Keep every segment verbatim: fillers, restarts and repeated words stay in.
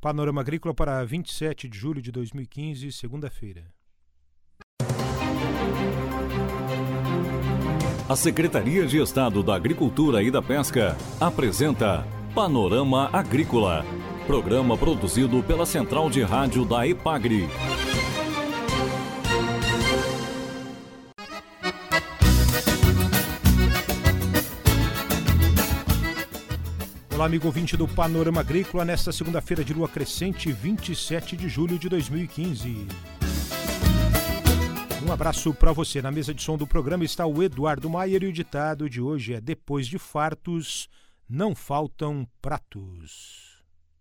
Panorama Agrícola para vinte e sete de julho de dois mil e quinze, segunda-feira. A Secretaria de Estado da Agricultura e da Pesca apresenta Panorama Agrícola, programa produzido pela Central de Rádio da EPAGRE. Olá, amigo ouvinte do Panorama Agrícola, nesta segunda-feira de lua crescente, vinte e sete de julho de dois mil e quinze. Um abraço para você. Na mesa de som do programa está o Eduardo Maier e o ditado de hoje é: depois de fartos, não faltam pratos.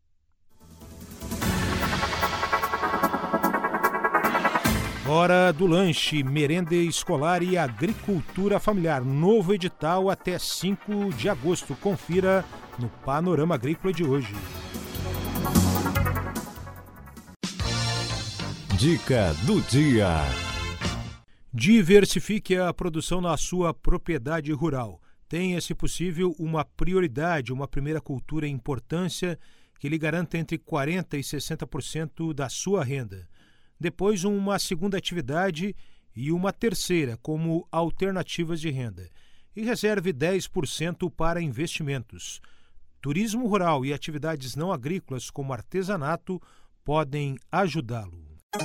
Hora do lanche, merenda escolar e agricultura familiar. Novo edital até cinco de agosto. Confira no Panorama Agrícola de hoje. Dica do dia. Diversifique a produção na sua propriedade rural. Tenha, se possível, uma prioridade, uma primeira cultura em importância que lhe garanta entre quarenta por cento e sessenta por cento da sua renda. Depois, uma segunda atividade e uma terceira como alternativas de renda. E reserve dez por cento para investimentos. Turismo rural e atividades não agrícolas como artesanato podem ajudá-lo.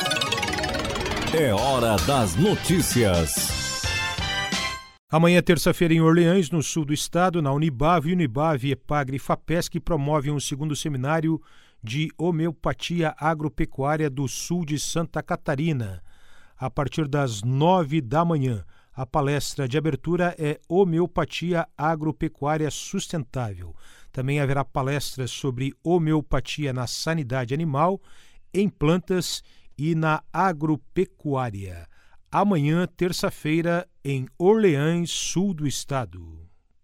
É hora das notícias. Amanhã, terça-feira, em Orleans, no sul do estado, na Unibave, Unibave, EPAGRE e FAPESC promovem um segundo seminário de homeopatia agropecuária do sul de Santa Catarina. A partir das nove da manhã, a palestra de abertura é Homeopatia Agropecuária Sustentável. Também haverá palestras sobre homeopatia na sanidade animal, em plantas e na agropecuária. Amanhã, terça-feira, em Orleans, sul do estado.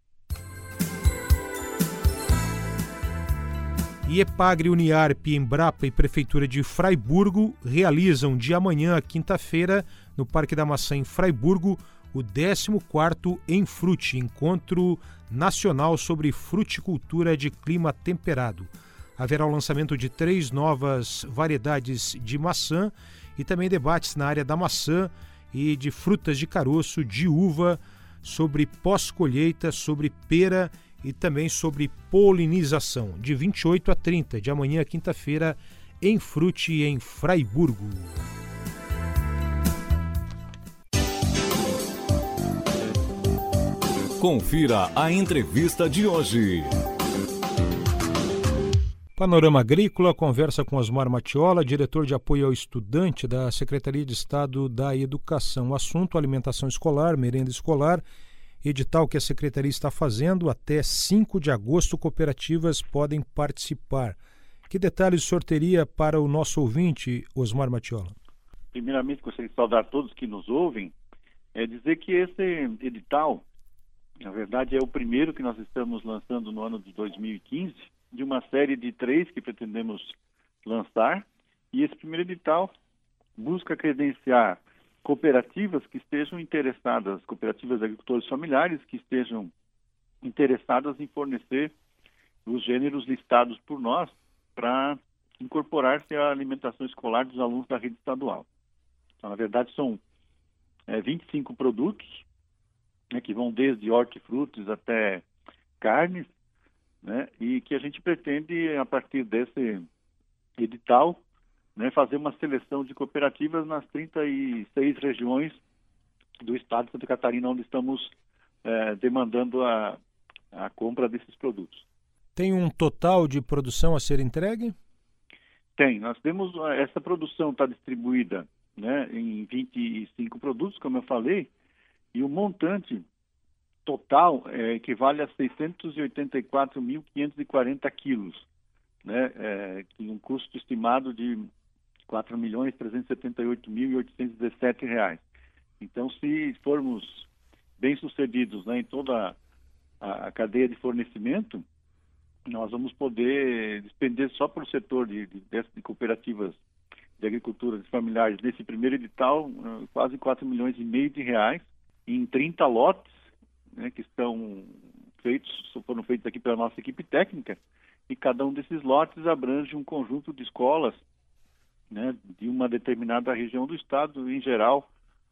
E EPAGRE, Uniarp, Embrapa e Prefeitura de Fraiburgo realizam de amanhã a quinta-feira, no Parque da Maçã, em Fraiburgo, o décimo quarto Enfrute, Encontro Nacional sobre Fruticultura de Clima Temperado. Haverá o lançamento de três novas variedades de maçã e também debates na área da maçã e de frutas de caroço, de uva, sobre pós-colheita, sobre pera e também sobre polinização, de vinte e oito a trinta, de amanhã, quinta-feira, em Frute, em Fraiburgo. Confira a entrevista de hoje. Panorama Agrícola conversa com Osmar Matiola, diretor de apoio ao estudante da Secretaria de Estado da Educação. O assunto: alimentação escolar, merenda escolar, edital que a Secretaria está fazendo. Até cinco de agosto, cooperativas podem participar. Que detalhes o senhor teria para o nosso ouvinte, Osmar Matiola? Primeiramente, gostaria de saudar todos que nos ouvem. É dizer que esse edital, na verdade, é o primeiro que nós estamos lançando no ano de dois mil e quinze, de uma série de três que pretendemos lançar. E esse primeiro edital busca credenciar cooperativas que estejam interessadas, cooperativas de agricultores familiares que estejam interessadas em fornecer os gêneros listados por nós para incorporar-se à alimentação escolar dos alunos da rede estadual. Então, na verdade, são é, vinte e cinco produtos, né, que vão desde hortifrutis até carnes, né, e que a gente pretende, a partir desse edital, né, fazer uma seleção de cooperativas nas trinta e seis regiões do estado de Santa Catarina, onde estamos é, demandando a, a compra desses produtos. Tem um total de produção a ser entregue? Tem. Nós temos, essa produção está distribuída, né, em vinte e cinco produtos, como eu falei, e o montante total é, equivale a seiscentos e oitenta e quatro mil quinhentos e quarenta quilos, né, é, com um custo estimado de quatro milhões trezentos e setenta e oito mil e oitocentos e dezessete reais. Então, se formos bem-sucedidos, né, em toda a, a cadeia de fornecimento, nós vamos poder despender só para o setor de, de, de cooperativas de agricultura de familiares nesse primeiro edital quase quatro milhões e meio de reais em trinta lotes, né, que estão feitos, foram feitos aqui pela nossa equipe técnica, e cada um desses lotes abrange um conjunto de escolas, né, de uma determinada região do estado, em geral,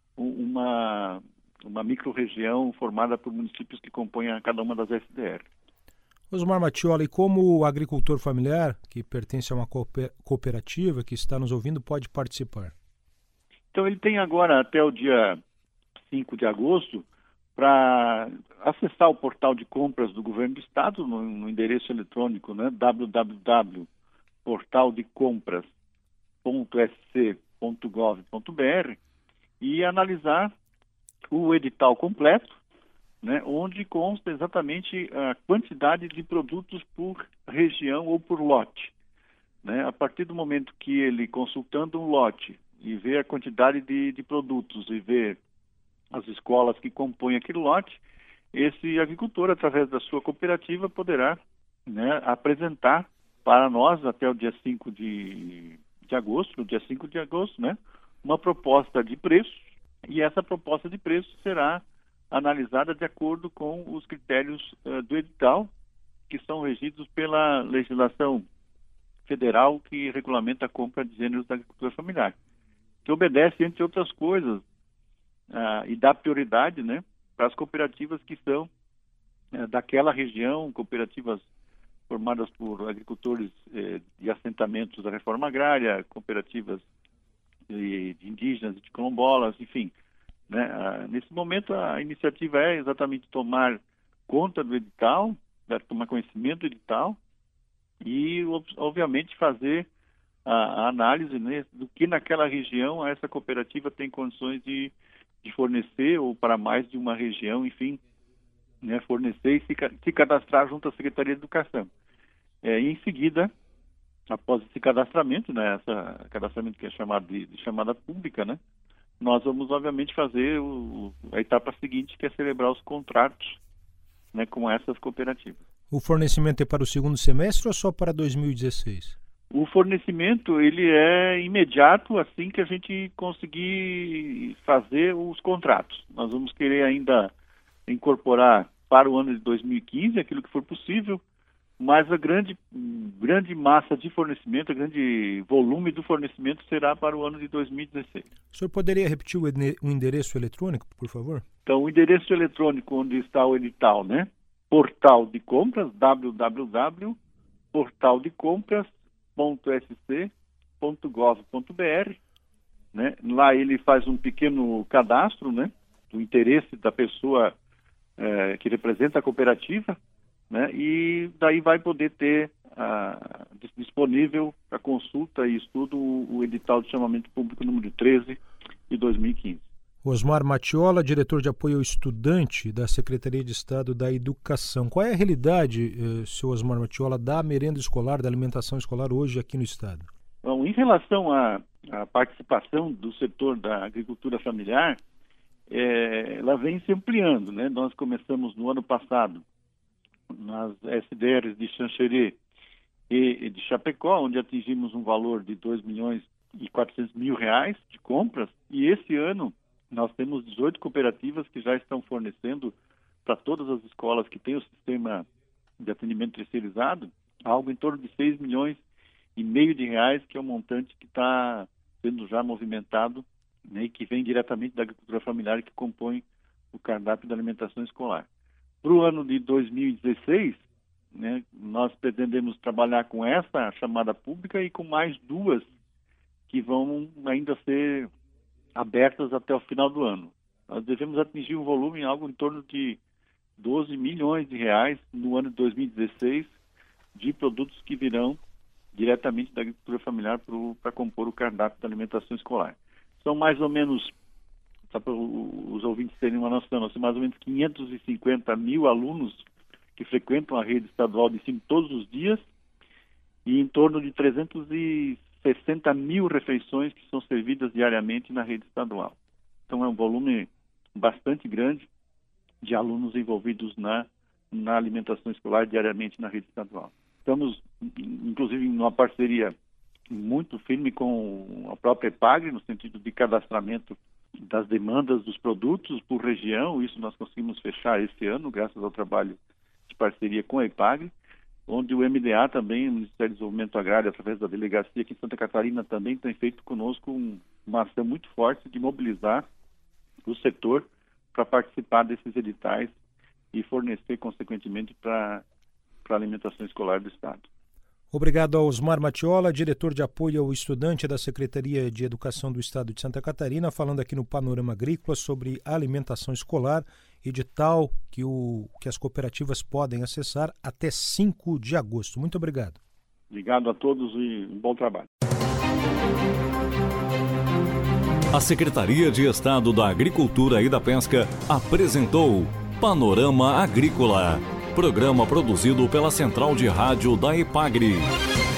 uma, uma micro-região formada por municípios que compõem a cada uma das S D R. Osmar Mattioli, como agricultor familiar, que pertence a uma cooperativa, que está nos ouvindo, pode participar? Então, ele tem agora até o dia cinco de agosto para acessar o portal de compras do governo do estado no, no endereço eletrônico, né, w w w ponto portal de compras ponto s c ponto gov ponto b r e analisar o edital completo, né, onde consta exatamente a quantidade de produtos por região ou por lote. Né? A partir do momento que ele, consultando um lote e ver a quantidade de, de produtos e ver as escolas que compõem aquele lote, esse agricultor, através da sua cooperativa, poderá, né, apresentar para nós, até o dia cinco de, de agosto, no dia cinco de agosto, né, uma proposta de preço, e essa proposta de preço será analisada de acordo com os critérios uh, do edital, que são regidos pela legislação federal que regulamenta a compra de gêneros da agricultura familiar, que obedece, entre outras coisas, uh, e dá prioridade, né, para as cooperativas que são uh, daquela região, cooperativas formadas por agricultores uh, de assentamentos da reforma agrária, cooperativas de, de indígenas e de quilombolas, enfim. Né? Ah, nesse momento, a iniciativa é exatamente tomar conta do edital, né? Tomar conhecimento do edital e, obviamente, fazer a, a análise, né, do que naquela região essa cooperativa tem condições de, de fornecer, ou para mais de uma região, enfim, né, fornecer e se, se cadastrar junto à Secretaria de Educação. É, e, em seguida, após esse cadastramento, né, essa cadastramento que é chamado de, de chamada pública, né, nós vamos, obviamente, fazer o, a etapa seguinte, que é celebrar os contratos, né, com essas cooperativas. O fornecimento é para o segundo semestre ou só para dois mil e dezesseis? O fornecimento, ele é imediato assim que a gente conseguir fazer os contratos. Nós vamos querer ainda incorporar para o ano de dois mil e quinze aquilo que for possível, mas a grande, grande massa de fornecimento, o grande volume do fornecimento será para o ano de dois mil e dezesseis. O senhor poderia repetir o endereço eletrônico, por favor? Então, o endereço eletrônico onde está o edital, né? Portal de compras, w w w ponto portal de compras ponto s c ponto gov ponto b r, né? Lá ele faz um pequeno cadastro, né, do interesse da pessoa eh, que representa a cooperativa, né, e daí vai poder ter ah, disponível para consulta e estudo o, o edital de chamamento público número treze de dois mil e quinze. Osmar Mattioli, diretor de apoio ao estudante da Secretaria de Estado da Educação. Qual é a realidade, eh, seu Osmar Mattioli, da merenda escolar, da alimentação escolar hoje aqui no estado? Bom, em relação à, à participação do setor da agricultura familiar, é, ela vem se ampliando, né? Nós começamos no ano passado nas S D Rs de Xanxerê e de Chapecó, onde atingimos um valor de dois milhões e quatrocentos mil reais de compras, e esse ano nós temos dezoito cooperativas que já estão fornecendo para todas as escolas que têm o sistema de atendimento terceirizado algo em torno de seis milhões e meio de reais, que é o montante que está sendo já movimentado, né, e que vem diretamente da agricultura familiar e que compõe o cardápio da alimentação escolar. Para o ano de dois mil e dezesseis, né, nós pretendemos trabalhar com essa chamada pública e com mais duas que vão ainda ser abertas até o final do ano. Nós devemos atingir um volume algo em torno de doze milhões de reais no ano de dois mil e dezesseis de produtos que virão diretamente da agricultura familiar para compor o cardápio da alimentação escolar. São mais ou menos, só para os ouvintes terem uma noção, nós temos mais ou menos quinhentos e cinquenta mil alunos que frequentam a rede estadual de ensino todos os dias e em torno de trezentos e sessenta mil refeições que são servidas diariamente na rede estadual. Então é um volume bastante grande de alunos envolvidos na, na alimentação escolar diariamente na rede estadual. Estamos, inclusive, numa parceria muito firme com a própria EPAGRE, no sentido de cadastramento das demandas dos produtos por região. Isso nós conseguimos fechar esse ano, graças ao trabalho de parceria com a EPAGRE, onde o M D A também, o Ministério do Desenvolvimento Agrário, através da delegacia aqui em Santa Catarina, também tem feito conosco um, uma ação muito forte de mobilizar o setor para participar desses editais e fornecer, consequentemente, para a alimentação escolar do Estado. Obrigado ao Osmar Matiola, diretor de apoio ao estudante da Secretaria de Educação do Estado de Santa Catarina, falando aqui no Panorama Agrícola sobre a alimentação escolar, edital que, o, que as cooperativas podem acessar até cinco de agosto. Muito obrigado. Obrigado a todos e um bom trabalho. A Secretaria de Estado da Agricultura e da Pesca apresentou Panorama Agrícola, programa produzido pela Central de Rádio da EPAGRE.